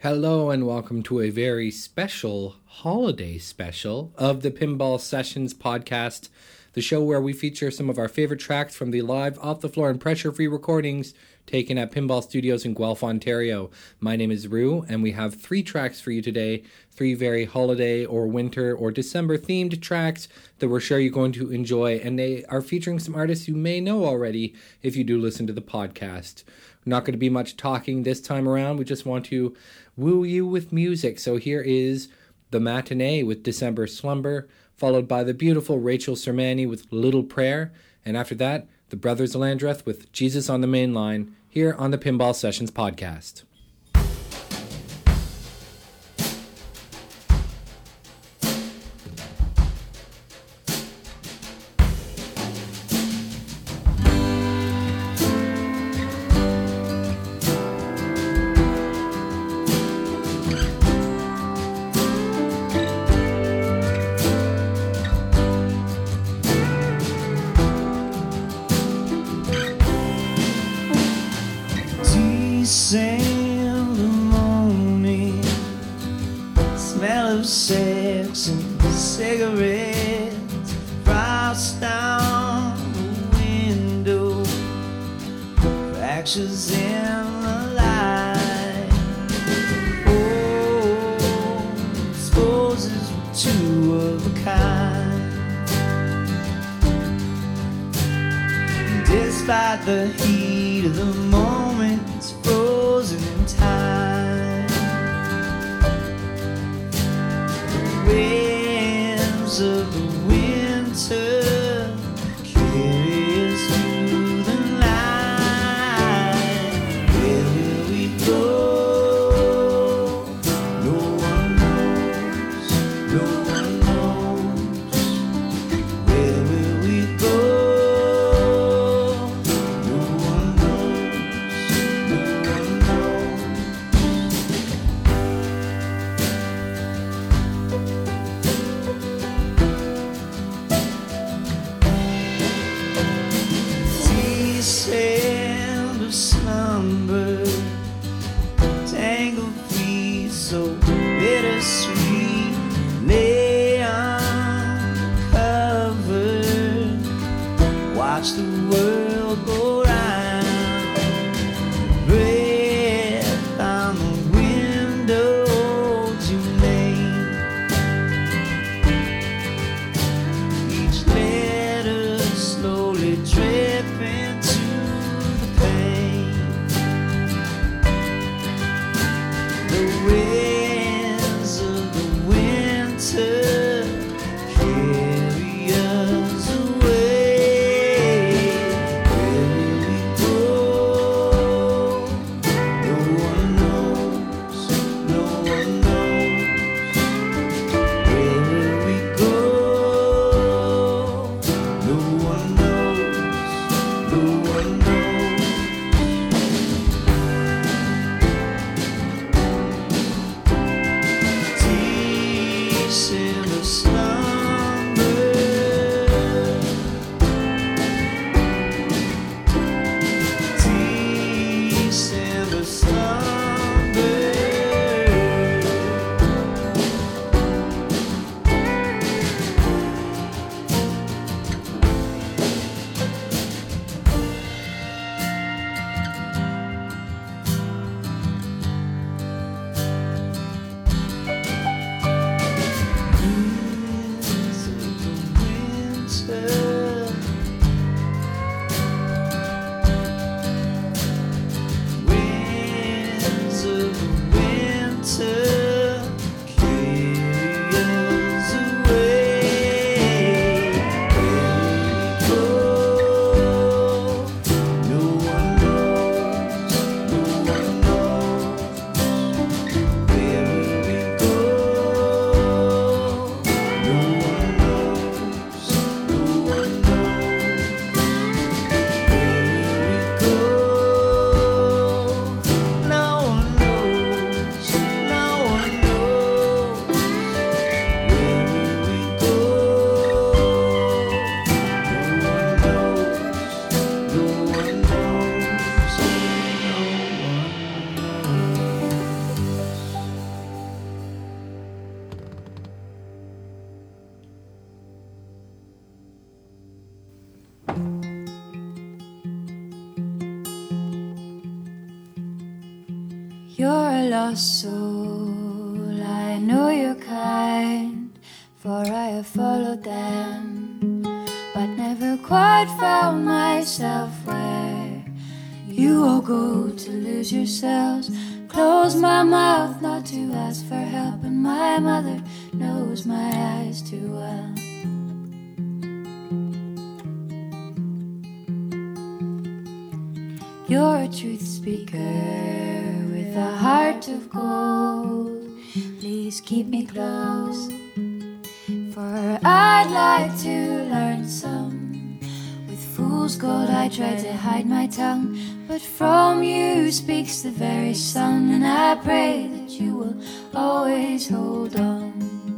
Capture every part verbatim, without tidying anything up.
Hello and welcome to a very special holiday special of the Pinball Sessions podcast, the show where we feature some of our favorite tracks from the live, off-the-floor, and pressure-free recordings taken at Pinball Studios in Guelph, Ontario. My name is Rue, and we have three tracks for you today, three very holiday or winter or December-themed tracks that we're sure you're going to enjoy, and they are featuring some artists you may know already if you do listen to the podcast. Not going to be much talking this time around. We just want to woo you with music. So here is The Matinee with December Slumber, followed by the beautiful Rachel Sermani with Little Prayer, and after that, the Brothers Landreth with Jesus on the Main Line, here on the Pinball Sessions podcast. December morning, smell of sex and cigarettes, frost down the window, fractures in the light. Oh, exposes two of a kind. Despite the heat of the moment, it's frozen in time. The winds of the winter carry us through the night. Where will we go? No one knows. No one knows. Where will we go? December slumber, tangled feet so bittersweet, lay on the cover, watch the world go round, breath on the window to name, each letter slowly dripping the wind You're a lost soul, I know you're kind, for I have followed them, but never quite found myself where you all go to lose yourselves. Close my mouth not to ask for help, and my mother knows my eyes too well. You're a truth speaker with a heart of gold. Please keep me close, for I'd like to learn some. With fool's gold I try to hide my tongue, but from you speaks the very sun, and I pray that you will always hold on.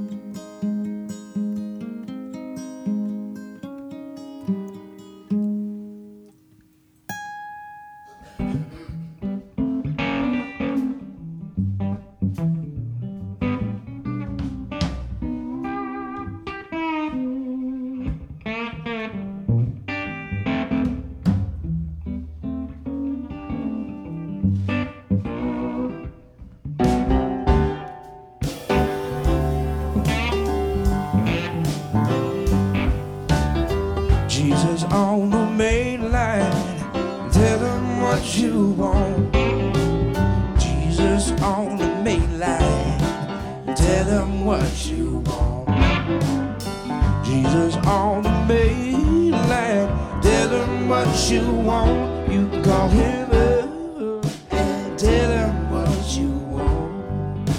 Jesus on the main line, tell him what you want. Jesus on the main line, tell him what you want. Jesus on the main line, tell him what you want. You can call him up and tell him what you want.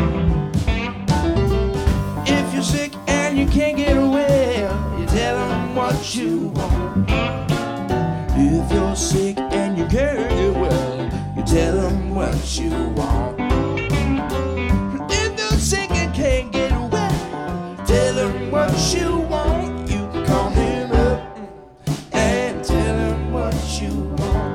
If you're sick and you can't get well, you tell him what you want. If you're sick and you can't get well, you tell them what you want. If you're sick and can't get well, tell them what you want. You can call him up and tell him what you want.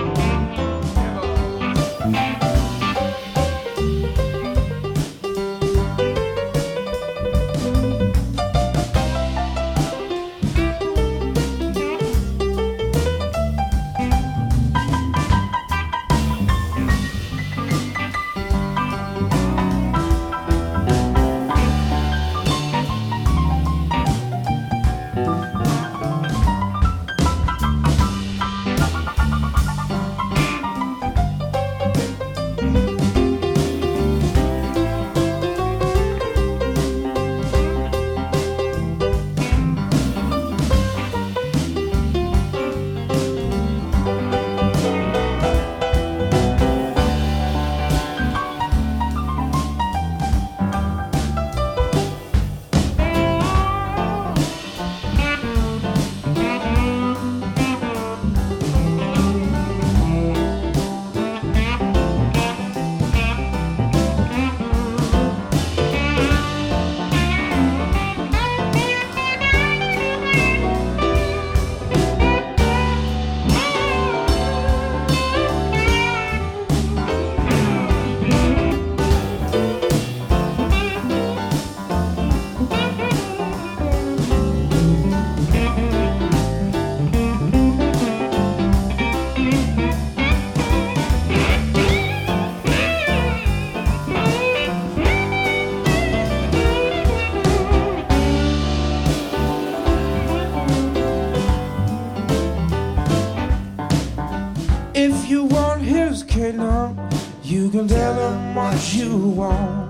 If you want his kingdom, you can tell him what you want.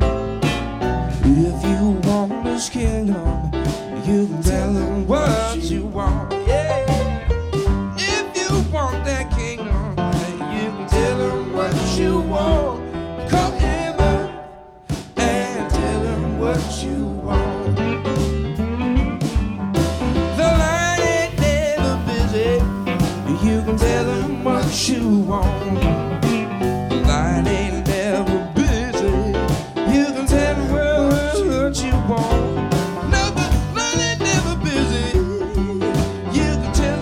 If you want his kingdom, you can tell him what you want. Yeah. If you want that kingdom, you can tell him what you want. Call him up and tell him what you want. The line ain't never busy. You can tell him what you want. The line ain't never busy. You can tell him what you want. No, the line ain't never busy. You can tell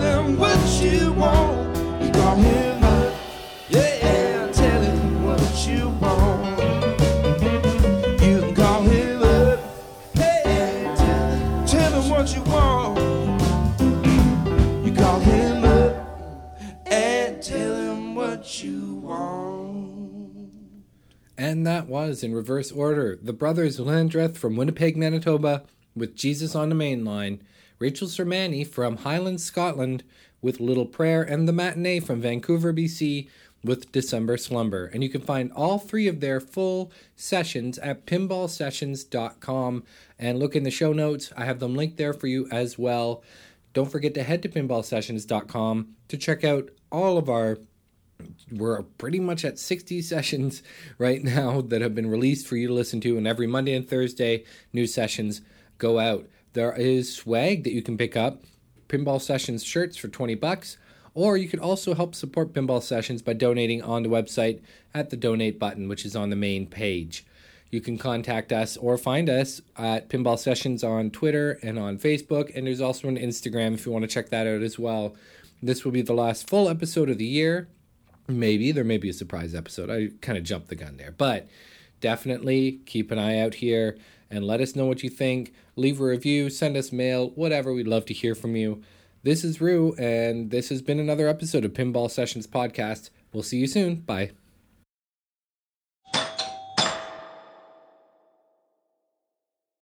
And that was, in reverse order, the Brothers Landreth from Winnipeg, Manitoba, with Jesus on the Main Line, Rachel Sermani from Highlands, Scotland, with Little Prayer, and The Matinee from Vancouver, B C, with December Slumber. And you can find all three of their full sessions at pinball sessions dot com, and look in the show notes. I have them linked there for you as well. Don't forget to head to pinball sessions dot com to check out all of our, we're pretty much at sixty sessions right now that have been released for you to listen to, and every Monday and Thursday, new sessions go out. There is swag that you can pick up, Pinball Sessions shirts for twenty bucks, or you can also help support Pinball Sessions by donating on the website at the donate button, which is on the main page. You can contact us or find us at Pinball Sessions on Twitter and on Facebook, and there's also an Instagram if you want to check that out as well. This will be the last full episode of the year. Maybe. There may be a surprise episode. I kind of jumped the gun there. But definitely keep an eye out here and let us know what you think. Leave a review, send us mail, whatever. We'd love to hear from you. This is Rue, and this has been another episode of Pinball Sessions Podcast. We'll see you soon. Bye.